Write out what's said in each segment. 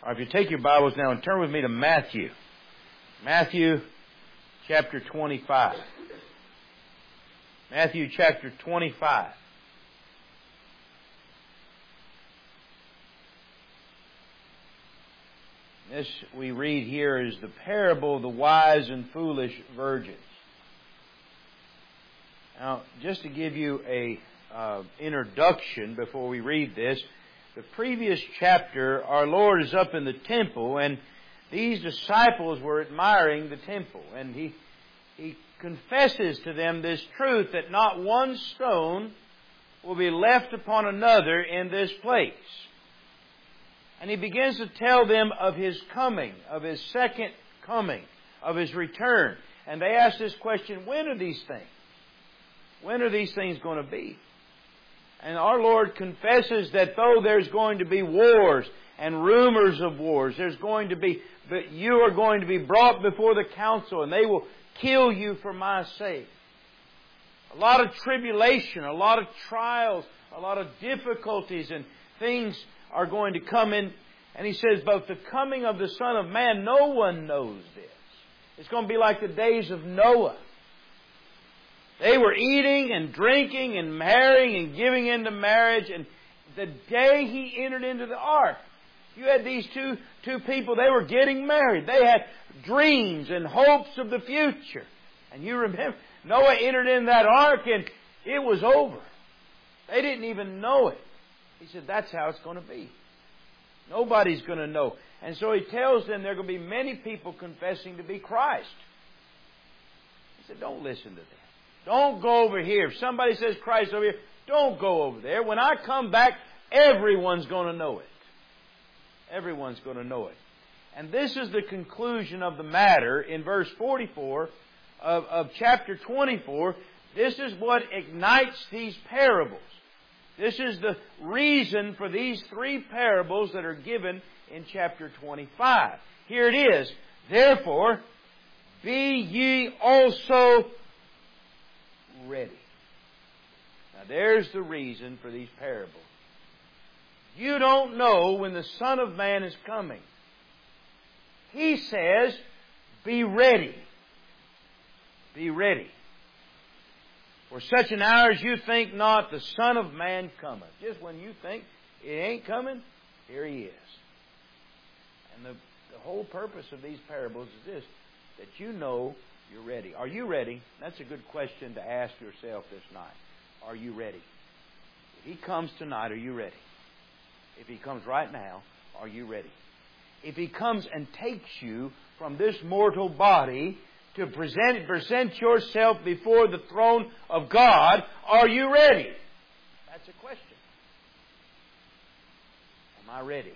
Or if you take your Bibles now and turn with me to Matthew. Matthew chapter 25. Matthew chapter 25. This we read here is the parable of the wise and foolish virgins. Now, just to give you a introduction before we read this, the previous chapter, our Lord is up in the temple, and these disciples were admiring the temple, and He confesses to them this truth that not one stone will be left upon another in this place. And He begins to tell them of His coming, of His second coming, of His return. And they ask this question, when are these things? When are these things going to be? And our Lord confesses that though there's going to be wars and rumors of wars, but you are going to be brought before the council and they will kill you for my sake. A lot of tribulation, a lot of trials, a lot of difficulties and things are going to come in. And He says, but the coming of the Son of Man, no one knows this. It's going to be like the days of Noah. They were eating and drinking and marrying and giving into marriage. And the day he entered into the ark, you had these two people, they were getting married. They had dreams and hopes of the future. And you remember, Noah entered in that ark and it was over. They didn't even know it. He said, that's how it's going to be. Nobody's going to know. And so He tells them there are going to be many people confessing to be Christ. He said, don't listen to them. Don't go over here. If somebody says Christ over here, don't go over there. When I come back, everyone's going to know it. Everyone's going to know it. And this is the conclusion of the matter in verse 44 of chapter 24. This is what ignites these parables. This is the reason for these three parables that are given in chapter 25. Here it is. Therefore, be ye also ready. Now there's the reason for these parables. You don't know when the Son of Man is coming. He says, be ready. Be ready. For such an hour as you think not, the Son of Man cometh. Just when you think it ain't coming, here He is. And the whole purpose of these parables is this, that you know you're ready. Are you ready? That's a good question to ask yourself this night. Are you ready? If He comes tonight, are you ready? If He comes right now, are you ready? If He comes and takes you from this mortal body to present yourself before the throne of God, are you ready? That's a question. Am I ready?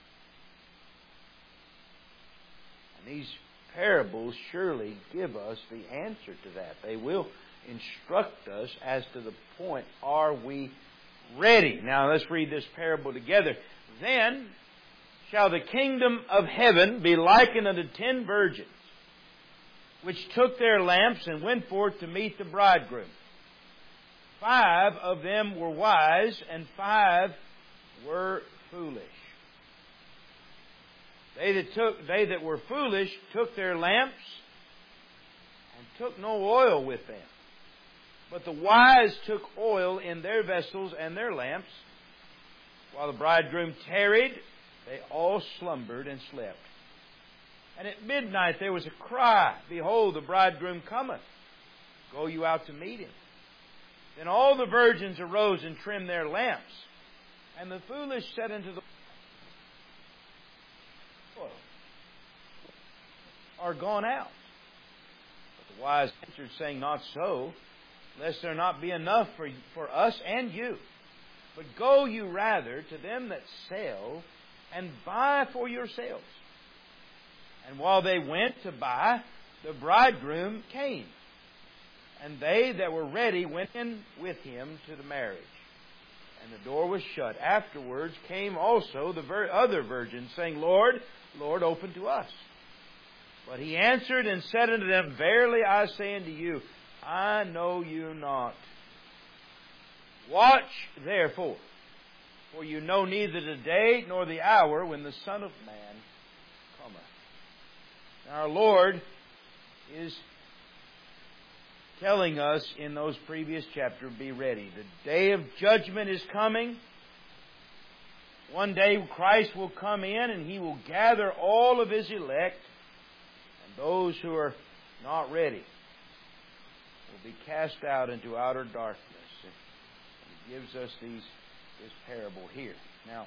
And these parables surely give us the answer to that. They will instruct us as to the point, are we ready? Now let's read this parable together. Then shall the kingdom of heaven be likened unto 10 virgins, which took their lamps and went forth to meet the bridegroom. 5 of them were wise, and 5 were foolish. They that were foolish took their lamps and took no oil with them. But the wise took oil in their vessels and their lamps. While the bridegroom tarried, they all slumbered and slept. And at midnight there was a cry, Behold, the bridegroom cometh. Go you out to meet him. Then all the virgins arose and trimmed their lamps. And the foolish said unto the are gone out. But the wise answered, saying, Not so, lest there not be enough for us and you. But go you rather to them that sell, and buy for yourselves. And while they went to buy, the bridegroom came. And they that were ready went in with him to the marriage. And the door was shut. Afterwards came also the other virgins, saying, Lord, Lord, open to us. But He answered and said unto them, Verily I say unto you, I know you not. Watch therefore, For you know neither the day nor the hour when the Son of Man cometh. Now our Lord is telling us in those previous chapters, be ready. The day of judgment is coming. One day Christ will come in and He will gather all of His elect, and those who are not ready will be cast out into outer darkness. He gives us this parable here. Now,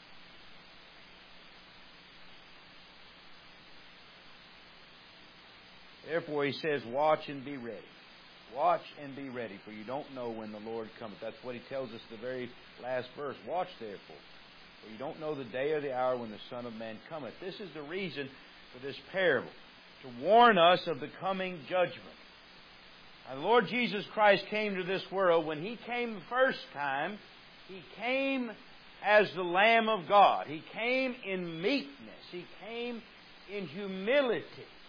therefore He says, watch and be ready. Watch and be ready, for you don't know when the Lord cometh. That's what He tells us the very last verse. Watch therefore, for you don't know the day or the hour when the Son of Man cometh. This is the reason for this parable, to warn us of the coming judgment. Now, the Lord Jesus Christ came to this world. When He came the first time, He came as the Lamb of God. He came in meekness. He came in humility.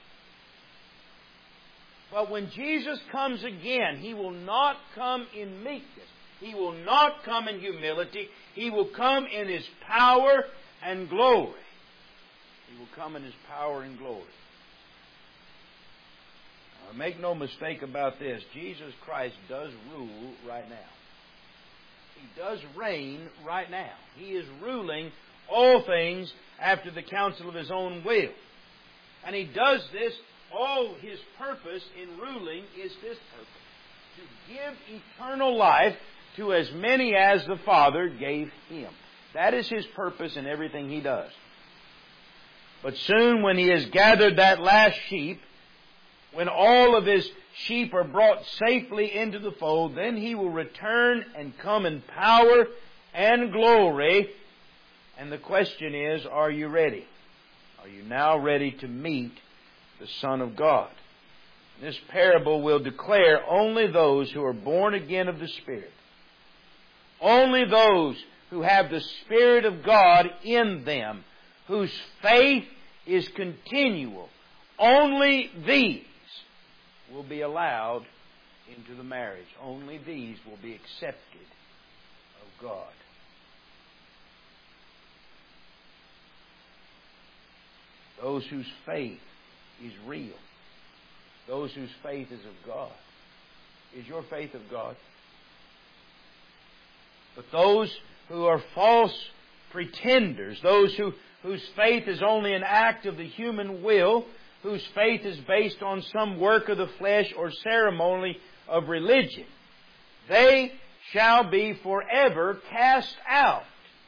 But when Jesus comes again, He will not come in meekness. He will not come in humility. He will come in His power and glory. He will come in His power and glory. Now, make no mistake about this. Jesus Christ does rule right now. He does reign right now. He is ruling all things after the counsel of His own will. And He does this. All His purpose in ruling is this purpose: to give eternal life to as many as the Father gave Him. That is His purpose in everything He does. But soon, when He has gathered that last sheep, when all of His sheep are brought safely into the fold, then He will return and come in power and glory. And the question is, are you ready? Are you now ready to meet the Son of God? This parable will declare only those who are born again of the Spirit, only those who have the Spirit of God in them, whose faith is continual, only these will be allowed into the marriage. Only these will be accepted of God. Those whose faith is real. Those whose faith is of God. Is your faith of God? But those who are false pretenders, those whose faith is only an act of the human will, whose faith is based on some work of the flesh or ceremony of religion, they shall be forever cast out.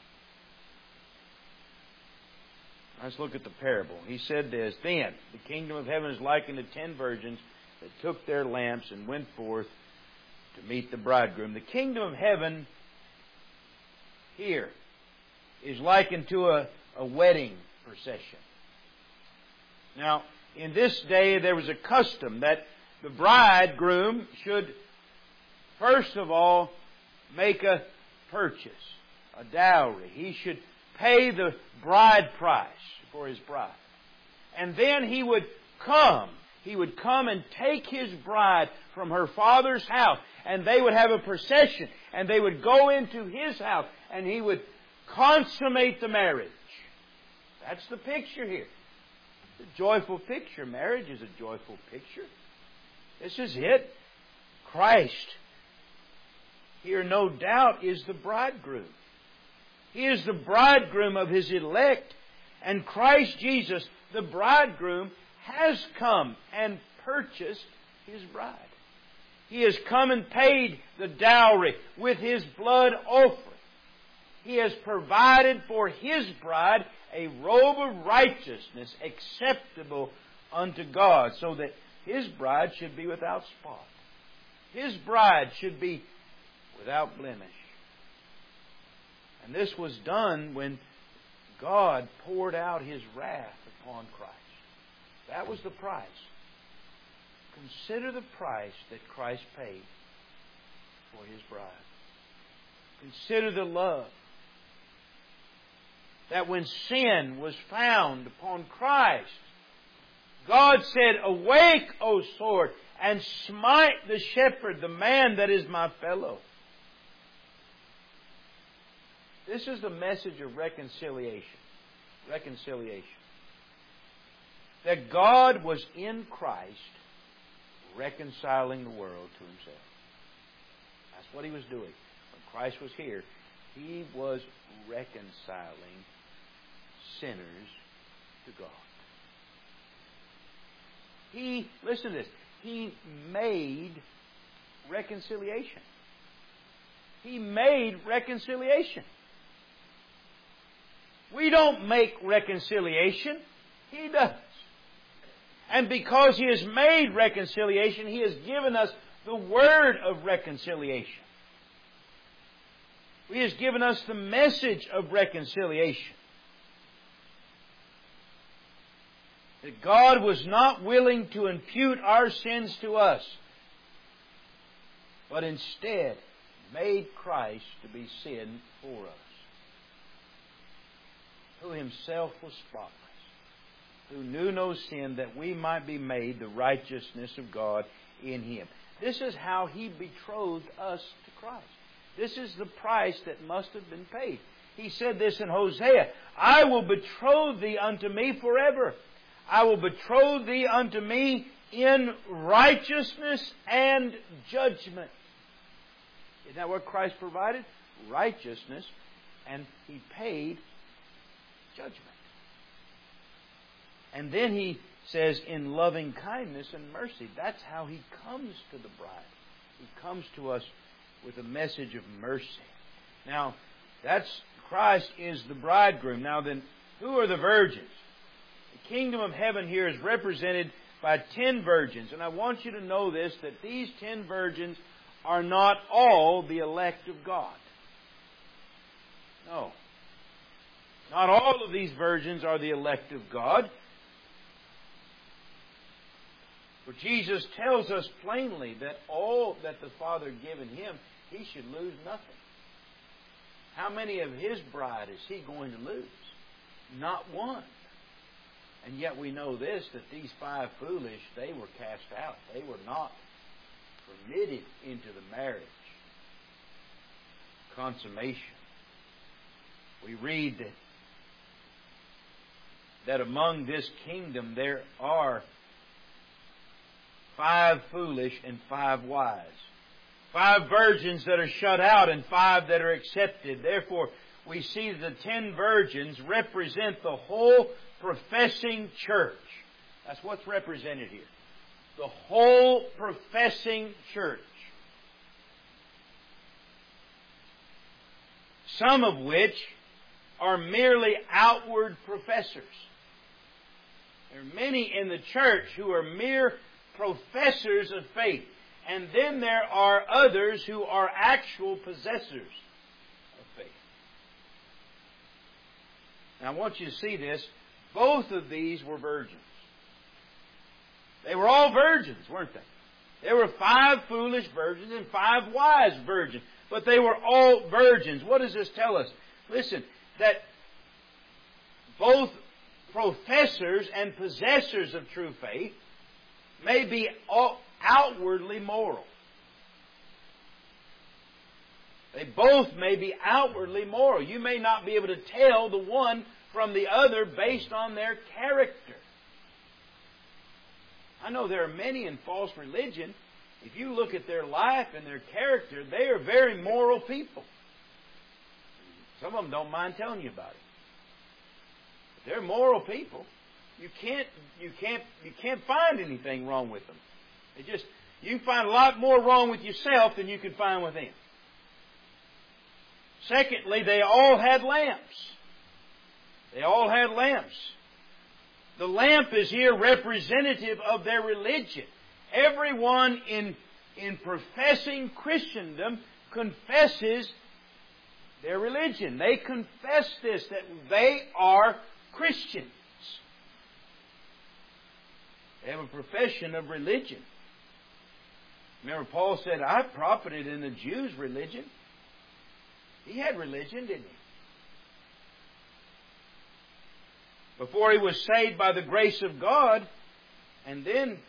Let's look at the parable. He said this, then the kingdom of heaven is likened to 10 virgins that took their lamps and went forth to meet the bridegroom. The kingdom of heaven here is likened to a wedding procession. Now, in this day, there was a custom that the bridegroom should, first of all, make a purchase, a dowry. He should pay the bride price for his bride. And then he would come. He would come and take his bride from her father's house. And they would have a procession. And they would go into his house. And he would consummate the marriage. That's the picture here. It's a joyful picture. Marriage is a joyful picture. This is it. Christ, here no doubt, is the bridegroom. He is the bridegroom of His elect. And Christ Jesus, the bridegroom, has come and purchased His bride. He has come and paid the dowry with His blood offering. He has provided for His bride a robe of righteousness acceptable unto God, so that His bride should be without spot. His bride should be without blemish. And this was done when God poured out His wrath upon Christ. That was the price. Consider the price that Christ paid for His bride. Consider the love. That when sin was found upon Christ, God said, "Awake, O sword, and smite the shepherd, the man that is my fellow." This is the message of reconciliation. Reconciliation. That God was in Christ reconciling the world to Himself. That's what He was doing. When Christ was here, He was reconciling sinners to God. Listen to this, He made reconciliation. He made reconciliation. We don't make reconciliation. He does. And because He has made reconciliation, He has given us the word of reconciliation. He has given us the message of reconciliation. That God was not willing to impute our sins to us, but instead made Christ to be sin for us, who Himself was spotless, who knew no sin, that we might be made the righteousness of God in Him. This is how He betrothed us to Christ. This is the price that must have been paid. He said this in Hosea, I will betroth thee unto me forever. I will betroth thee unto me in righteousness and judgment. Isn't that what Christ provided? Righteousness, and He paid judgment. And then He says, in loving kindness and mercy. That's how He comes to the bride. He comes to us with a message of mercy. Now, Christ is the bridegroom. Now then, who are the virgins? The kingdom of heaven here is represented by 10 virgins. And I want you to know this, that these 10 virgins are not all the elect of God. No. Not all of these virgins are the elect of God. For Jesus tells us plainly that all that the Father given Him, He should lose nothing. How many of His bride is He going to lose? Not one. And yet we know this, that these 5 foolish, they were cast out. They were not permitted into the marriage consummation. We read that among this kingdom there are 5 foolish and 5 wise. 5 virgins that are shut out and 5 that are accepted. Therefore, we see the 10 virgins represent the whole professing church. That's what's represented here. The whole professing church. Some of which are merely outward professors. There are many in the church who are mere professors of faith. And then there are others who are actual possessors of faith. Now I want you to see this. Both of these were virgins. They were all virgins, weren't they? There were 5 foolish virgins and 5 wise virgins. But they were all virgins. What does this tell us? Listen, that both professors and possessors of true faith may be outwardly moral. They both may be outwardly moral. You may not be able to tell the one from the other based on their character. I know there are many in false religion. If you look at their life and their character, they are very moral people. Some of them don't mind telling you about it. But they're moral people. You can't find anything wrong with them. You find a lot more wrong with yourself than you can find with them. Secondly, they all had lamps. They all had lamps. The lamp is here representative of their religion. Everyone in professing Christendom confesses their religion. They confess this, that they are Christians. They have a profession of religion. Remember, Paul said, I profited in the Jews' religion. He had religion, didn't he? Before he was saved by the grace of God, and then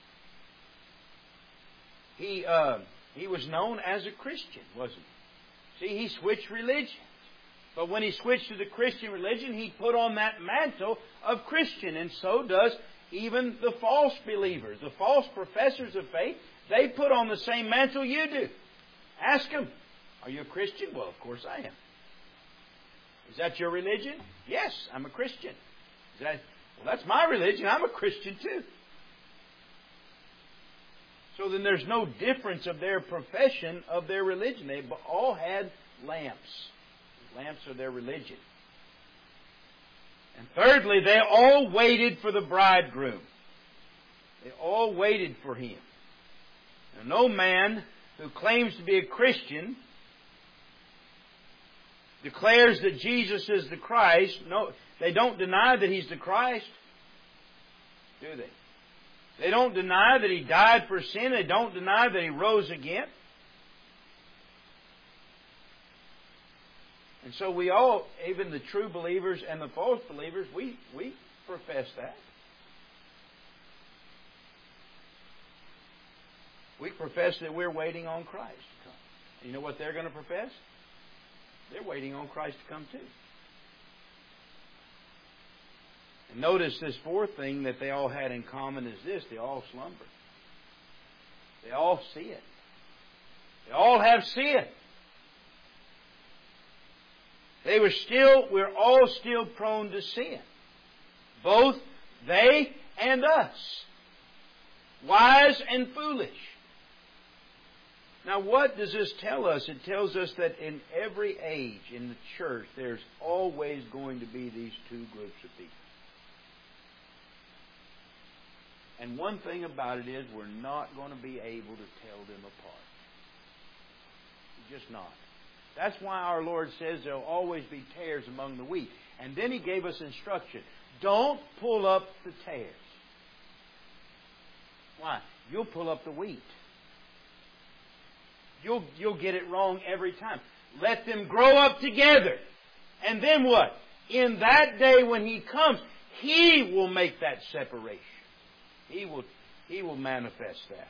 he was known as a Christian, wasn't he? See, he switched religions. But when he switched to the Christian religion, he put on that mantle of Christian. And so does even the false believers, the false professors of faith. They put on the same mantle you do. Ask them, are you a Christian? Well, of course I am. Is that your religion? Yes, I'm a Christian. Well, that's my religion. I'm a Christian too. So then there's no difference of their profession of their religion. They all had lamps. Lamps are their religion. And thirdly, they all waited for the bridegroom. They all waited for Him. Now, no man who claims to be a Christian declares that Jesus is the Christ. No, they don't deny that He's the Christ, do they? They don't deny that He died for sin. They don't deny that He rose again. And so we all, even the true believers and the false believers, we profess that. We profess that we're waiting on Christ to come. You know what they're going to profess? They're waiting on Christ to come too. And notice this fourth thing that they all had in common is this: they all slumbered. They all see it. They all have sin. We're all still prone to sin. Both they and us. Wise and foolish. Now what does this tell us? It tells us that in every age in the church, there's always going to be these two groups of people. And one thing about it is we're not going to be able to tell them apart. We're just not. That's why our Lord says there'll always be tares among the wheat. And then He gave us instruction. Don't pull up the tares. Why? You'll pull up the wheat. You'll get it wrong every time. Let them grow up together. And then what? In that day when He comes, He will make that separation. He will manifest that.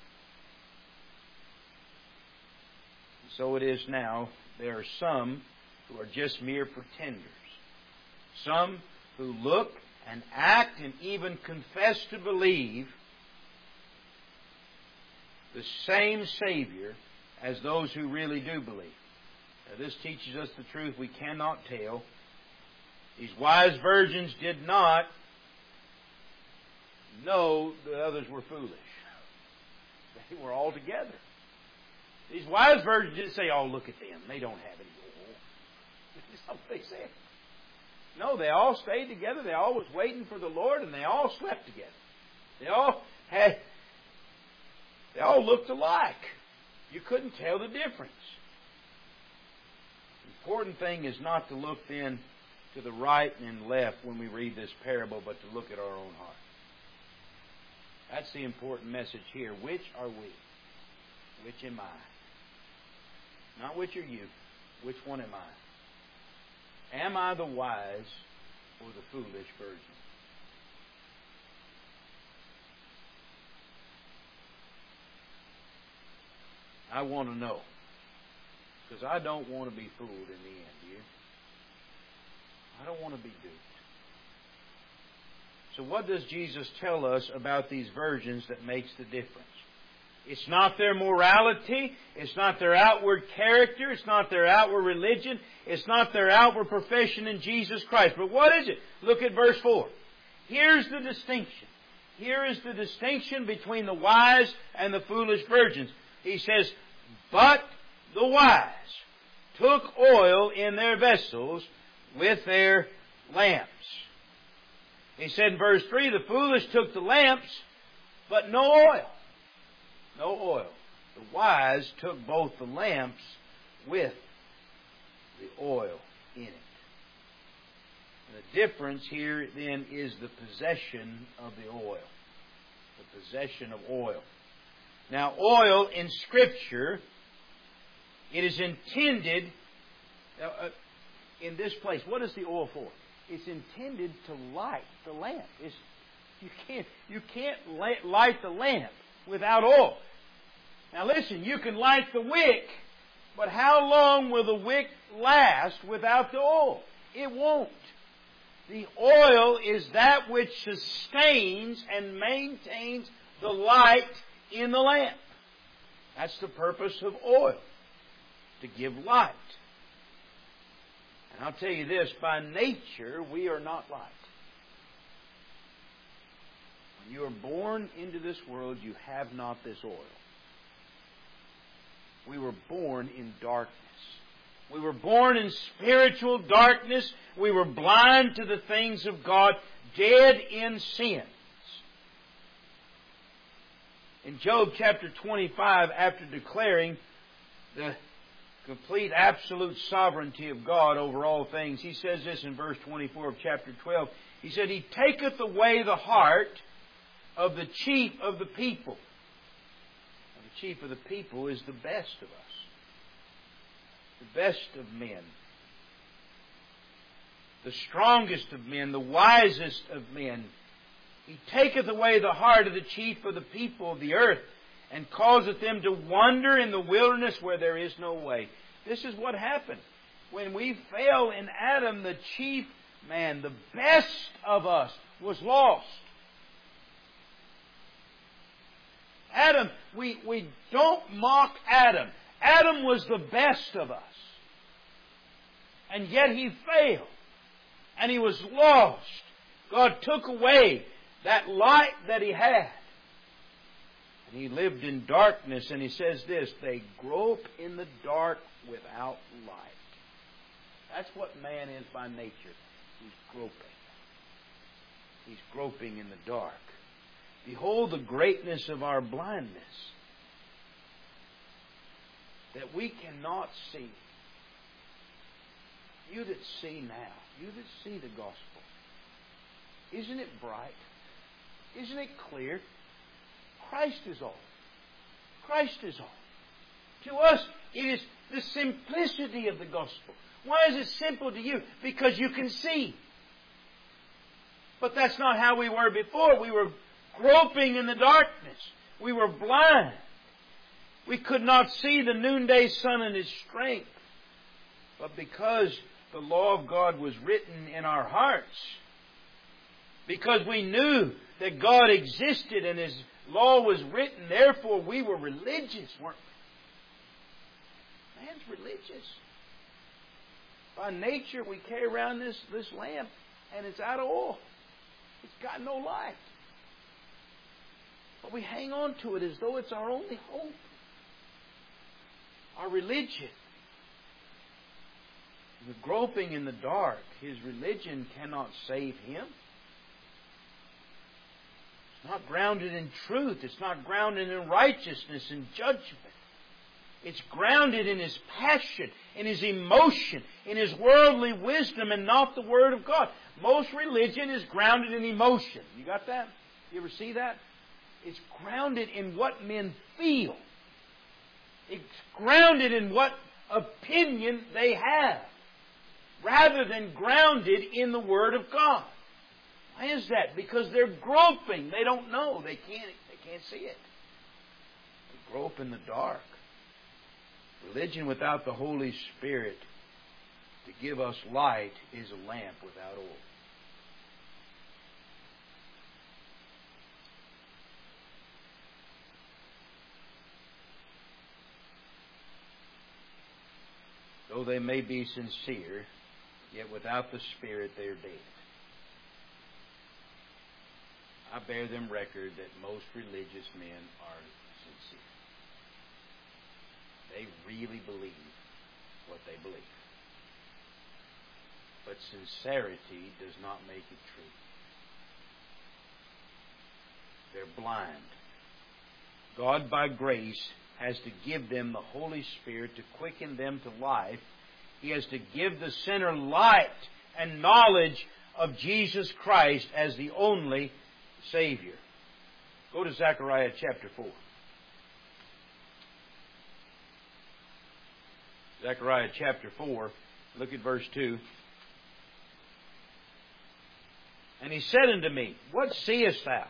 So it is now. There are some who are just mere pretenders. Some who look and act and even confess to believe the same Savior as those who really do believe. Now, this teaches us the truth we cannot tell. These wise virgins did not know the others were foolish. They were all together. These wise virgins didn't say, oh, look at them. They don't have any oil. That's not what they said. No, they all stayed together. They all was waiting for the Lord, and they all slept together. They all looked alike. You couldn't tell the difference. The important thing is not to look then to the right and left when we read this parable, but to look at our own heart. That's the important message here. Which are we? Which am I? Not which are you. Which one am I? Am I the wise or the foolish virgin? I want to know. Because I don't want to be fooled in the end, do you? I don't want to be duped. So what does Jesus tell us about these virgins that makes the difference? It's not their morality. It's not their outward character. It's not their outward religion. It's not their outward profession in Jesus Christ. But what is it? Look at verse 4. Here's the distinction. Here is the distinction between the wise and the foolish virgins. He says, but the wise took oil in their vessels with their lamps. He said in verse 3, the foolish took the lamps, but no oil. No oil. The wise took both the lamps with the oil in it. And the difference here then is the possession of the oil. The possession of oil. Now, oil in Scripture, it is intended, in this place, what is the oil for? It's intended to light the lamp. You can't light the lamp without oil. Now listen, you can light the wick But how long will the wick last without the oil? It won't. The oil is that which sustains and maintains the light in the lamp. That's the purpose of oil, to give light. And I'll tell you this, by nature, we are not light. When you are born into this world, you have not this oil. We were born in darkness. We were born in spiritual darkness. We were blind to the things of God, dead in sins. In Job chapter 25, after declaring the complete absolute sovereignty of God over all things, he says this in verse 24 of chapter 12. He said, He taketh away the heart of the chief of the people. And the chief of the people is the best of us. The best of men. The strongest of men. The wisest of men. He taketh away the heart of the chief of the people of the earth, and causeth them to wander in the wilderness where there is no way. This is what happened. When we fell in Adam, the chief man, the best of us, was lost. Adam, we don't mock Adam. Adam was the best of us. And yet he failed. And he was lost. God took away that light that he had. And he lived in darkness. And he says this, they grope in the dark without light. That's what man is by nature. He's groping. He's groping in the dark. Behold the greatness of our blindness, that we cannot see. You that see now, you that see the gospel, isn't it bright? Isn't it clear? Christ is all. Christ is all. To us, it is the simplicity of the gospel. Why is it simple to you? Because you can see. But that's not how we were before. We were groping in the darkness. We were blind. We could not see the noonday sun in His strength. But because the law of God was written in our hearts, because we knew that God existed and His law was written, therefore we were religious, weren't we? Man's religious. By nature, we carry around this lamp and it's out of oil. It's got no light. But we hang on to it as though it's our only hope. Our religion. The groping in the dark, his religion cannot save him. It's not grounded in truth. It's not grounded in righteousness and judgment. It's grounded in his passion, in his emotion, in his worldly wisdom, and not the Word of God. Most religion is grounded in emotion. You got that? You ever see that? It's grounded in what men feel. It's grounded in what opinion they have, rather than grounded in the Word of God. Why is that? Because they're groping. They don't know. They can't see it. They grope in the dark. Religion without the Holy Spirit to give us light is a lamp without oil. Though they may be sincere, yet without the Spirit they are dead. I bear them record that most religious men are sincere. They really believe what they believe. But sincerity does not make it true. They're blind. God, by grace, has to give them the Holy Spirit to quicken them to life. He has to give the sinner light and knowledge of Jesus Christ as the only Savior. Go to Zechariah chapter 4. Zechariah chapter 4, look at verse 2. And he said unto me, What seest thou?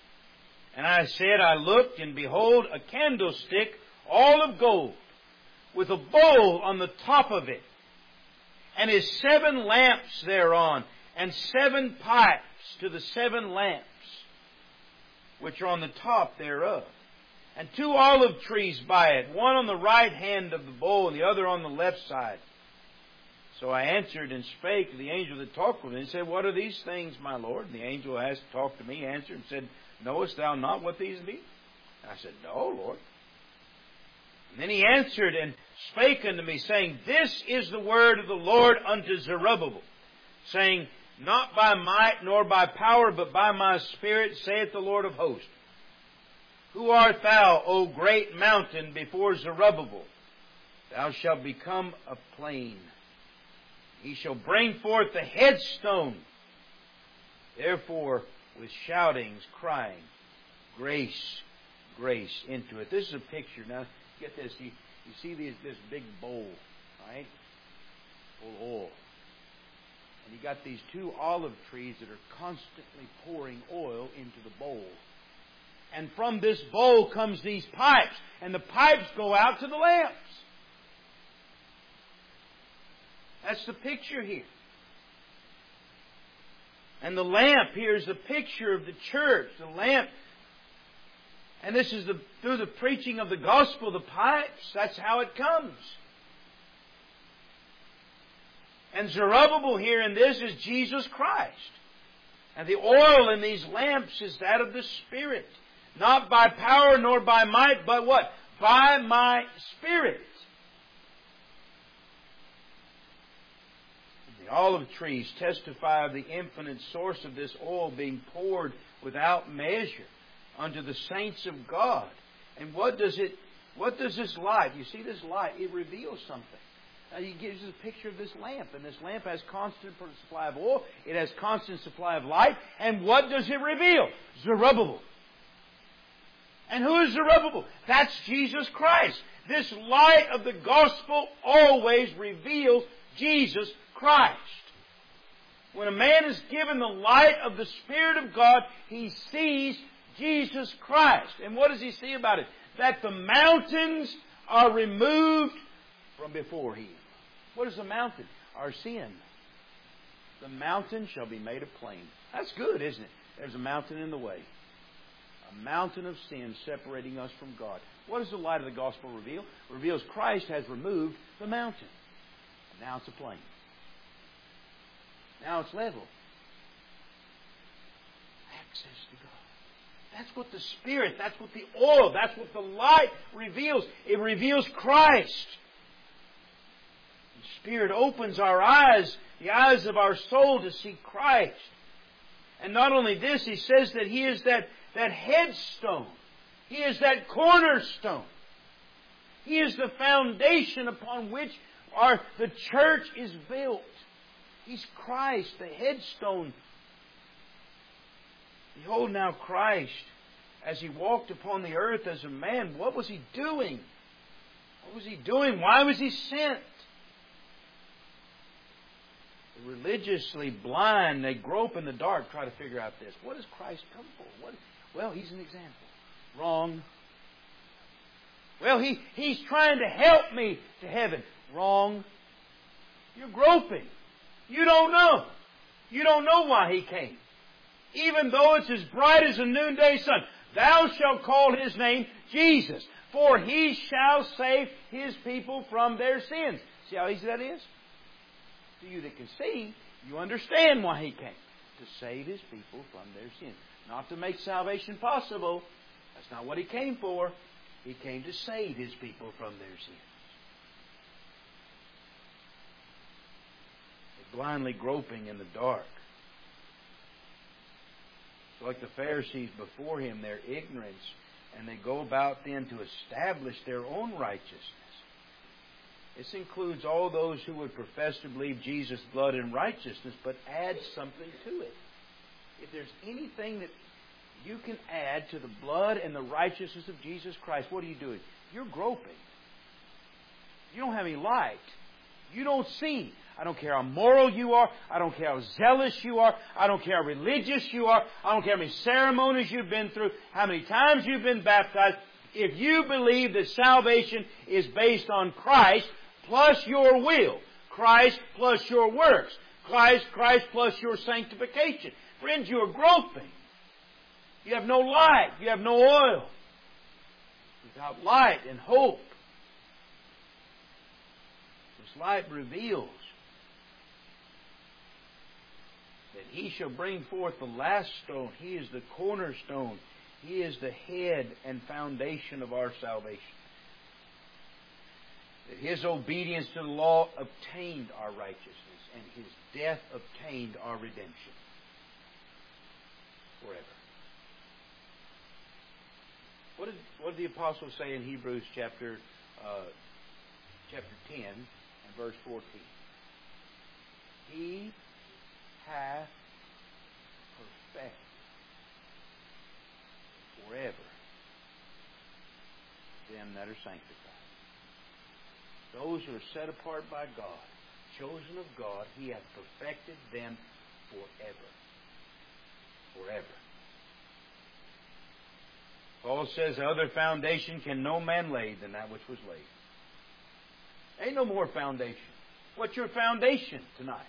And I said, I looked, and behold, a candlestick all of gold, with a bowl on the top of it, and his 7 lamps thereon, and 7 pipes to the 7 lamps, which are on the top thereof. And 2 olive trees by it, one on the right hand of the bowl, and the other on the left side. So I answered and spake to the angel that talked with me, and said, What are these things, my Lord? And the angel asked, talked to me, answered, and said, Knowest thou not what these be? And I said, No, Lord. And then he answered and spake unto me, saying, This is the word of the Lord unto Zerubbabel, saying, Not by might nor by power, but by my Spirit, saith the Lord of hosts. Who art thou, O great mountain, before Zerubbabel? Thou shalt become a plain. He shall bring forth the headstone. Therefore, with shoutings, crying, Grace, grace into it. This is a picture. Now, get this. You see this big bowl, right? Full of oil. And you got these 2 olive trees that are constantly pouring oil into the bowl. And from this bowl comes these pipes. And the pipes go out to the lamps. That's the picture here. And the lamp here is the picture of the church. The lamp. And this is through the preaching of the gospel, the pipes. That's how it comes. And Zerubbabel here in this is Jesus Christ. And the oil in these lamps is that of the Spirit. Not by power nor by might, but what? By my Spirit. The olive trees testify of the infinite source of this oil being poured without measure unto the saints of God. And what does this light? You see this light? It reveals something. Now he gives us a picture of this lamp. And this lamp has constant supply of oil. It has constant supply of light. And what does it reveal? Zerubbabel. And who is Zerubbabel? That's Jesus Christ. This light of the gospel always reveals Jesus Christ. When a man is given the light of the Spirit of God, he sees Jesus Christ. And what does he see about it? That the mountains are removed from before him. What is the mountain? Our sin. The mountain shall be made a plain. That's good, isn't it? There's a mountain in the way. A mountain of sin separating us from God. What does the light of the gospel reveal? It reveals Christ has removed the mountain. Now it's a plain. Now it's level. Access to God. That's what the Spirit, that's what the oil, that's what the light reveals. It reveals Christ. The Spirit opens our eyes, the eyes of our soul to see Christ. And not only this, He says that He is that headstone. He is that cornerstone. He is the foundation upon which the church is built. He's Christ, the headstone. Behold now Christ, as He walked upon the earth as a man, what was He doing? What was He doing? Why was He sent? The religiously blind, they grope in the dark, try to figure out this. What does Christ come for? Well, He's an example. Wrong. Well, He's trying to help me to heaven. Wrong. You're groping. You don't know. You don't know why He came. Even though it's as bright as a noonday sun. Thou shalt call His name Jesus, for He shall save His people from their sins. See how easy that is? To you that can see, you understand why He came. To save His people from their sins. Not to make salvation possible. That's not what He came for. He came to save His people from their sins. They're blindly groping in the dark. So like the Pharisees before Him, their ignorance, and they go about then to establish their own righteousness. This includes all those who would profess to believe Jesus' blood and righteousness, but add something to it. If there's anything that you can add to the blood and the righteousness of Jesus Christ, what are you doing? You're groping. You don't have any light. You don't see. I don't care how moral you are. I don't care how zealous you are. I don't care how religious you are. I don't care how many ceremonies you've been through, how many times you've been baptized. If you believe that salvation is based on Christ plus your will, Christ plus your works, Christ plus your sanctification, friends, you are groping. You have no light. You have no oil. Without light and hope, this light reveals that He shall bring forth the last stone. He is the cornerstone. He is the head and foundation of our salvation. That His obedience to the law obtained our righteousness, and His death obtained our redemption forever. What did the apostle say in Hebrews chapter 10 and verse 14? He hath perfected forever them that are sanctified. Those who are set apart by God, chosen of God, He hath perfected them forever. Forever. Paul says, other foundation can no man lay than that which was laid. Ain't no more foundation. What's your foundation tonight?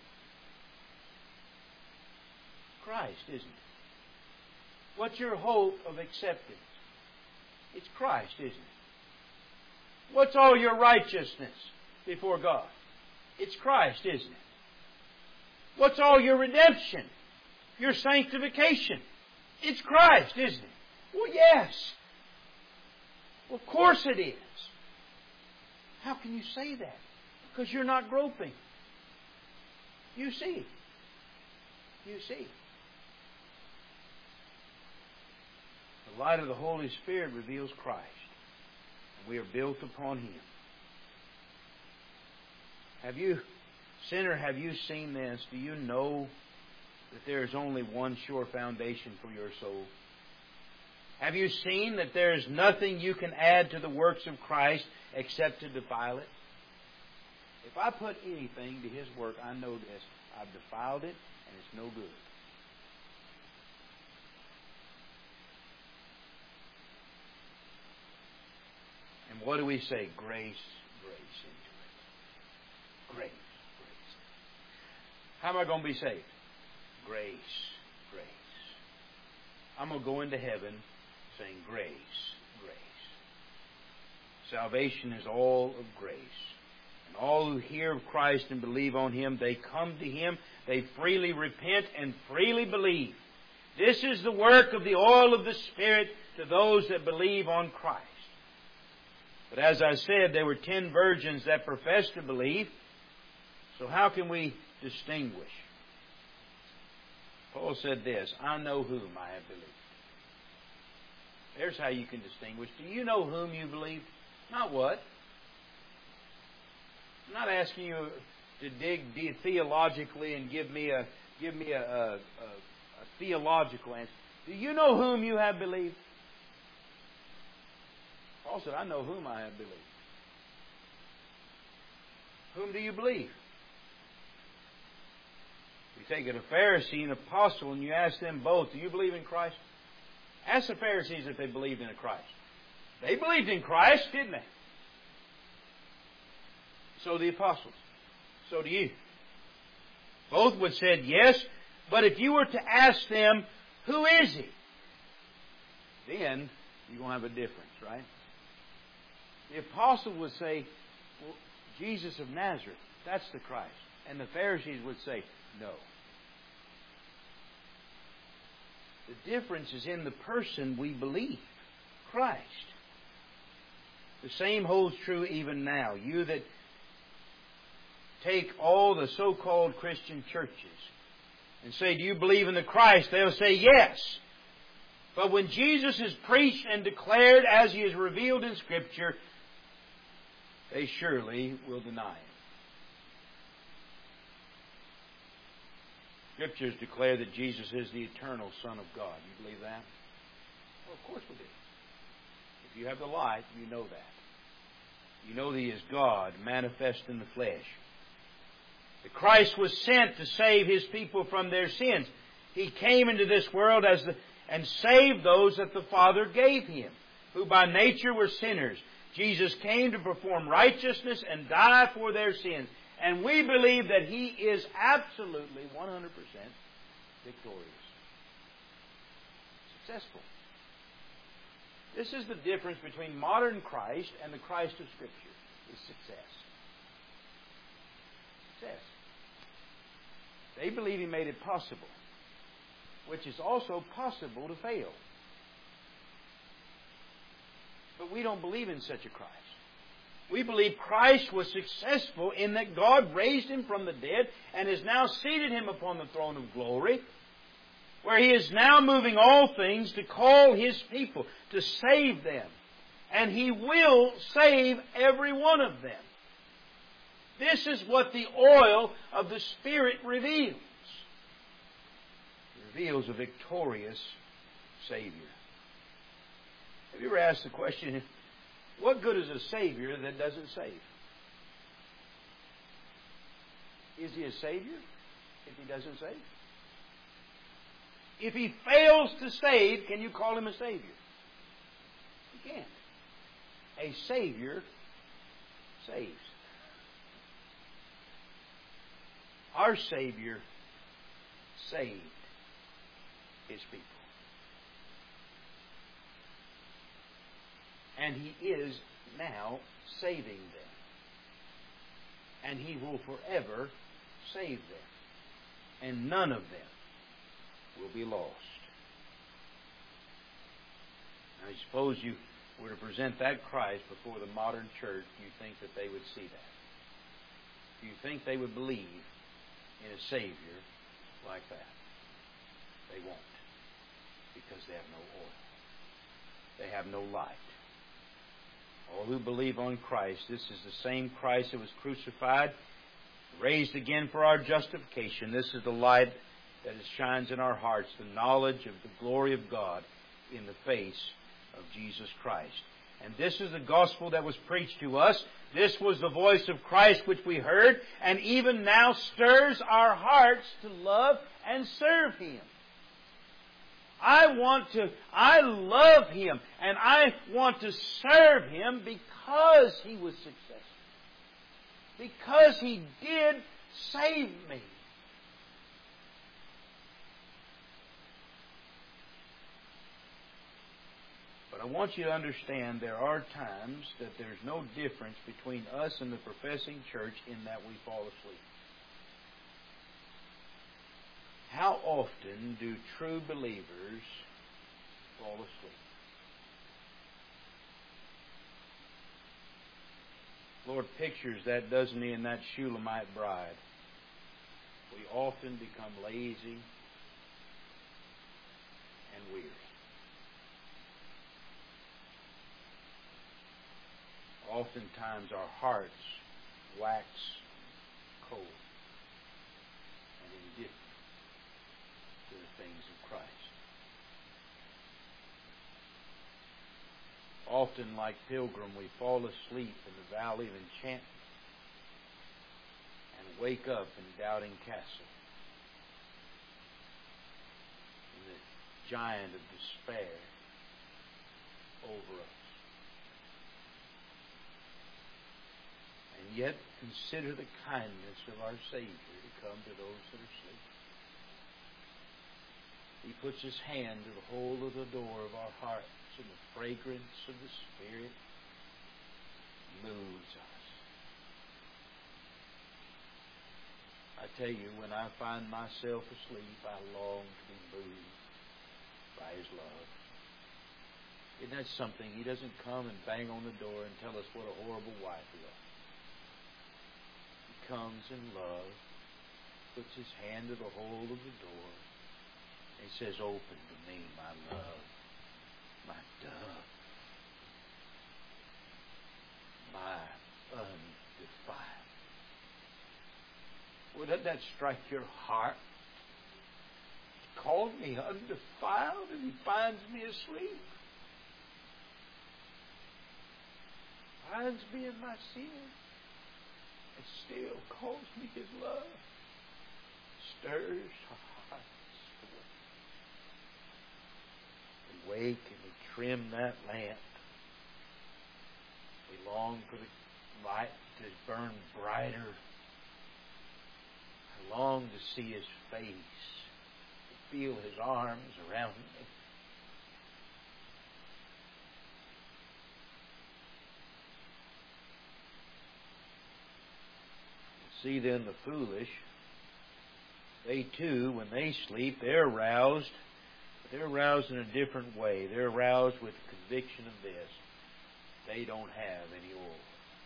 Christ, isn't it? What's your hope of acceptance? It's Christ, isn't it? What's all your righteousness before God? It's Christ, isn't it? What's all your redemption? Your sanctification? It's Christ, isn't it? Well, yes. Well, of course it is. How can you say that? Because you're not groping. You see. You see. The light of the Holy Spirit reveals Christ. And we are built upon Him. Sinner, have you seen this? Do you know that there is only one sure foundation for your soul? Have you seen that there is nothing you can add to the works of Christ except to defile it? If I put anything to His work, I know this. I've defiled it, and it's no good. And what do we say? Grace into it. Grace. How am I going to be saved? Grace. I'm going to go into heaven saying grace. Salvation is all of grace. And all who hear of Christ and believe on Him, they come to Him, they freely repent and freely believe. This is the work of the oil of the Spirit to those that believe on Christ. But as I said, there were 10 virgins that professed to believe. So how can we distinguish? Paul said this, I know whom I have believed. There's how you can distinguish. Do you know whom you believe? Not what. I'm not asking you to dig theologically and give me a theological answer. Do you know whom you have believed? Paul said, I know whom I have believed. Whom do you believe? You take a Pharisee and an apostle and you ask them both, do you believe in Christ? Ask the Pharisees if they believed in Christ. They believed in Christ, didn't they? So the apostles. So do you. Both would have said yes, but if you were to ask them, who is He? Then you're going to have a difference, right? The apostle would say, well, Jesus of Nazareth, that's the Christ. And the Pharisees would say, no. The difference is in the person we believe, Christ. The same holds true even now. You that take all the so-called Christian churches and say, do you believe in the Christ? They'll say yes. But when Jesus is preached and declared as He is revealed in Scripture, they surely will deny Him. Scriptures declare that Jesus is the eternal Son of God. You believe that? Well, of course we do. If you have the light, you know that. You know that He is God manifest in the flesh. That Christ was sent to save His people from their sins. He came into this world and saved those that the Father gave Him. who by nature were sinners. Jesus came to perform righteousness and die for their sins. And we believe that He is absolutely 100% victorious. Successful. This is the difference between modern Christ and the Christ of Scripture, is success. Success. They believe He made it possible, which is also possible to fail. But we don't believe in such a Christ. We believe Christ was successful in that God raised Him from the dead and has now seated Him upon the throne of glory, where He is now moving all things to call His people, to save them. And He will save every one of them. This is what the oil of the Spirit reveals. It reveals a victorious Savior. Have you ever asked the question, what good is a Savior that doesn't save? Is He a Savior if He doesn't save? If He fails to save, can you call Him a Savior? You can't. A Savior saves. Our Savior saved His people. And He is now saving them. And He will forever save them. And none of them will be lost. Now, suppose you were to present that Christ before the modern church, do you think that they would see that? Do you think they would believe in a Savior like that? They won't. Because they have no oil. They have no light. All who believe on Christ, this is the same Christ that was crucified, raised again for our justification. This is the light that shines in our hearts, the knowledge of the glory of God in the face of Jesus Christ. And this is the gospel that was preached to us. This was the voice of Christ which we heard, and even now stirs our hearts to love and serve Him. I love Him, and I want to serve Him because He was successful. Because He did save me. But I want you to understand there are times that there's no difference between us and the professing church in that we fall asleep. How often do true believers fall asleep? Lord pictures that, doesn't He, in that Shulamite bride. We often become lazy and weary. Oftentimes our hearts wax cold and indifferent to the things of Christ. Often, like Pilgrim, we fall asleep in the valley of enchantment and wake up in Doubting Castle, in the giant of despair over us. And yet consider the kindness of our Savior to come to those that are sleeping. He puts His hand to the hole of the door of our hearts, and the fragrance of the Spirit moves us. I tell you, when I find myself asleep, I long to be moved by His love. Isn't that something? He doesn't come and bang on the door and tell us what a horrible wife we are. He comes in love, puts His hand to the hole of the door, and He says, "Open to me, my love, my dove, my undefiled." Well, doesn't that strike your heart? He called me undefiled, and He finds me asleep. Finds me in my sin, and still calls me His love. Stirs our hearts to wake. We wake and we trim that lamp I long for the light to burn brighter. I long to see His face, to feel His arms around me. See then the foolish, they too, when they sleep, they're roused. But they're roused in a different way. They're roused with the conviction of this: they don't have any oil.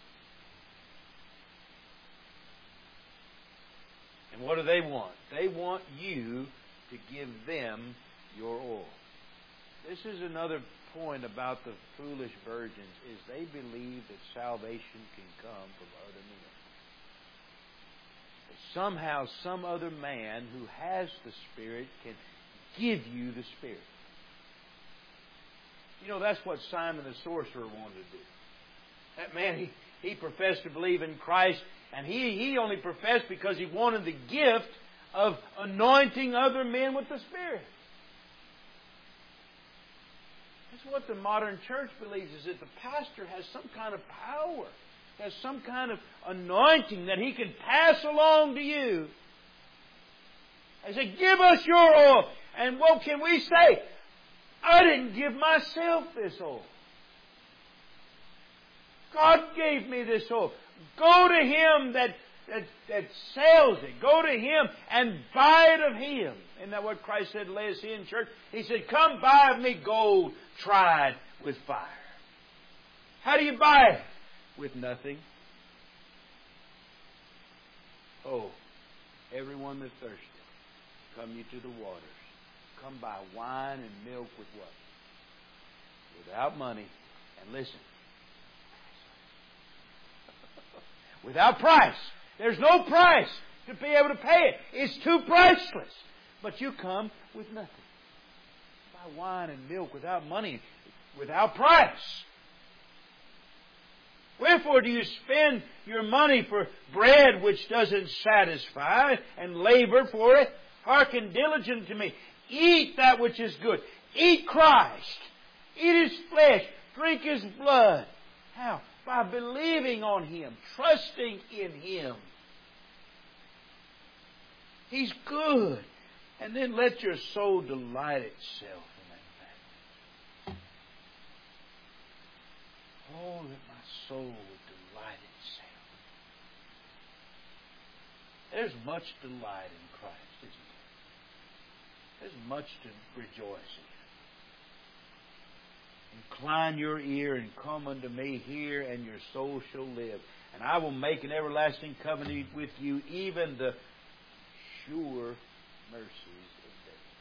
And what do they want? They want you to give them your oil. This is another point about the foolish virgins, is they believe that salvation can come from other men. Somehow some other man who has the Spirit can give you the Spirit. You know, that's what Simon the sorcerer wanted to do. That man, he professed to believe in Christ, and he only professed because he wanted the gift of anointing other men with the Spirit. That's what the modern church believes, is that the pastor has some kind of power, has some kind of anointing that he can pass along to you. I say, give us your oil. And what can we say? I didn't give myself this oil. God gave me this oil. Go to Him that sells it. Go to Him and buy it of Him. Isn't that what Christ said to Laodicean church? He said, come buy of me gold tried with fire. How do you buy it? With nothing. Oh, everyone that's thirsty, come you to the waters. Come buy wine and milk with what? Without money. And listen, without price. There's no price to be able to pay it. It's too priceless. But you come with nothing. Buy wine and milk without money, without price. Wherefore do you spend your money for bread which doesn't satisfy, and labor for it? Hearken diligent to me. Eat that which is good. Eat Christ. Eat His flesh. Drink His blood. How? By believing on Him. Trusting in Him. He's good. And then let your soul delight itself in that fact. Oh, that my soul would delight itself. There's much delight in Christ, isn't there? There's much to rejoice in. Incline your ear and come unto me, hear, and your soul shall live. And I will make an everlasting covenant with you, even the sure mercies of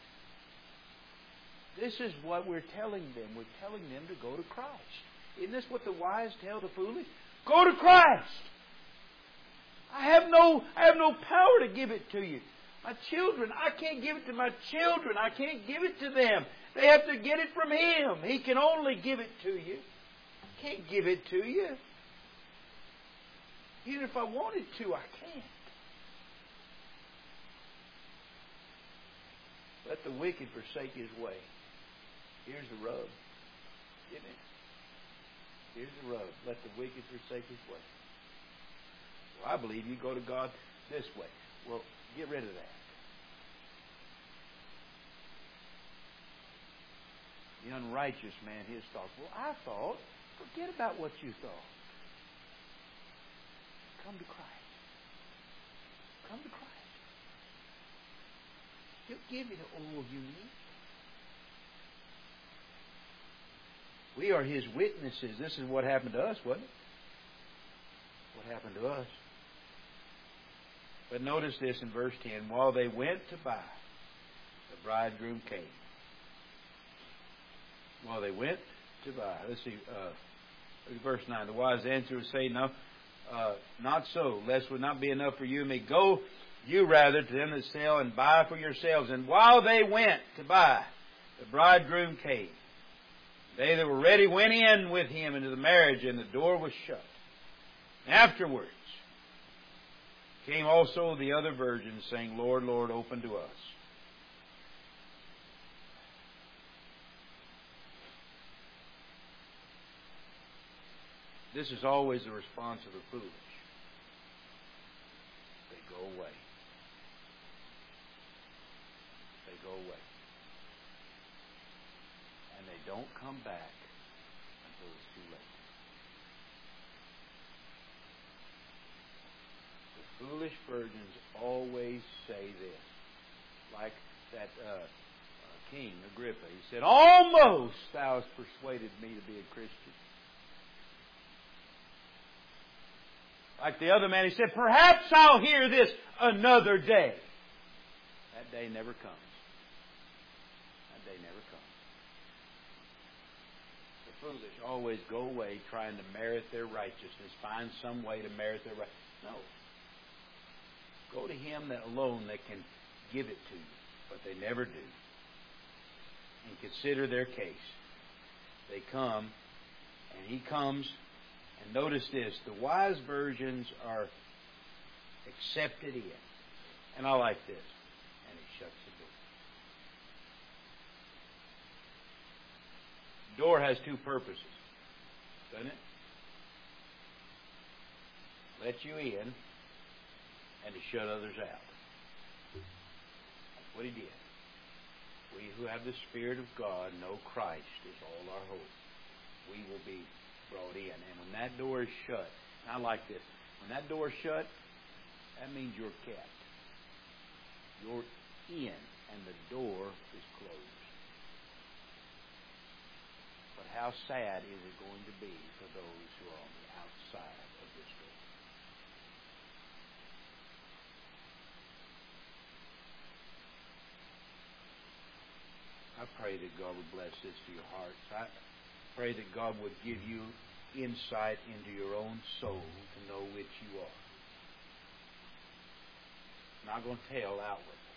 David. This is what we're telling them. We're telling them to go to Christ. Isn't this what the wise tell the foolish? Go to Christ. I have no power to give it to you. My children, I can't give it to my children. I can't give it to them. They have to get it from Him. He can only give it to you. I can't give it to you. Even if I wanted to, I can't. Let the wicked forsake his way. Here's the rub. Isn't it? Here's the rub. Let the wicked forsake his way. Well, I believe you go to God this way. Well, get rid of that. The unrighteous man, his thoughts. Well, I thought. Forget about what you thought. Come to Christ. Come to Christ. He'll give you the oil you need. We are His witnesses. This is what happened to us, wasn't it? What happened to us. But notice this in verse 10. While they went to buy, the bridegroom came. While they went to buy. Let's see. Verse 9. The wise answer would say, no, not so. Lest would not be enough for you and me. Go you rather to them that sell and buy for yourselves. And while they went to buy, the bridegroom came. They that were ready went in with him into the marriage, and the door was shut. Afterwards came also the other virgins, saying, Lord, Lord, open to us. This is always the response of the foolish. They go away. They go away. And they don't come back until it's too late. The foolish virgins always say this. Like that King Agrippa. He said, almost thou hast persuaded me to be a Christian. Like the other man, he said, perhaps I'll hear this another day. That day never comes. That day never comes. The foolish always go away trying to merit their righteousness, find some way to merit their righteousness. No. Go to Him that alone that can give it to you, but they never do. And consider their case. They come, and He comes. And notice this, the wise virgins are accepted in. And I like this. And He shuts the door. Door has two purposes, doesn't it? Let you in and to shut others out. That's what He did. We who have the Spirit of God know Christ is all our hope. We will be brought in. And when that door is shut, and I like this, when that door is shut, that means you're kept. You're in, and the door is closed. But how sad is it going to be for those who are on the outside of this door? I pray that God would bless this to your hearts. I pray that God would give you insight into your own soul to know which you are. I'm not going to tell outwardly.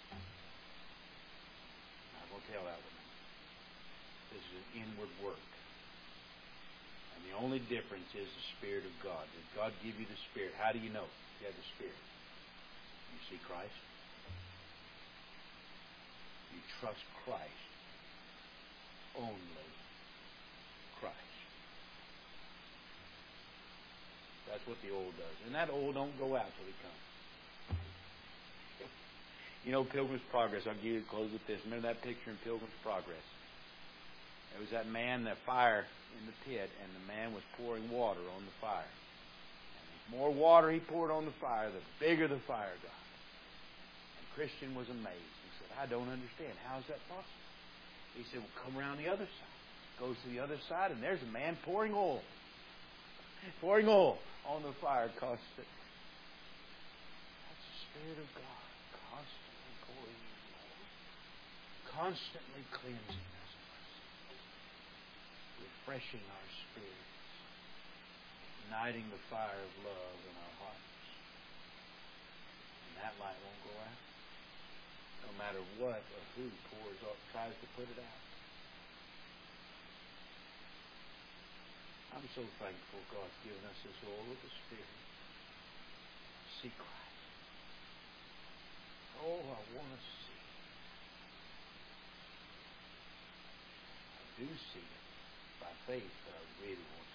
I'm not going to tell outwardly. This is an inward work. And the only difference is the Spirit of God. Did God give you the Spirit? How do you know you have the Spirit? You see Christ. You trust Christ. Only Christ. That's what the old does. And that old don't go out till He comes. You know, Pilgrim's Progress, I'll give you a close with this. Remember that picture in Pilgrim's Progress? There was that man, that fire in the pit, and the man was pouring water on the fire. And the more water he poured on the fire, the bigger the fire got. And Christian was amazed. He said, I don't understand. How is that possible? He said, well, come around the other side. Goes to the other side, and there's a man pouring oil. Pouring oil on the fire constantly. That's the Spirit of God. Constantly pouring oil. Constantly cleansing us. Refreshing our spirits. Igniting the fire of love in our hearts. And that light won't go out. No matter what or who tries to put it out. I'm so thankful God's given us this oil of the Spirit. See Christ. Oh, I want to see it. I do see it by faith, but I really want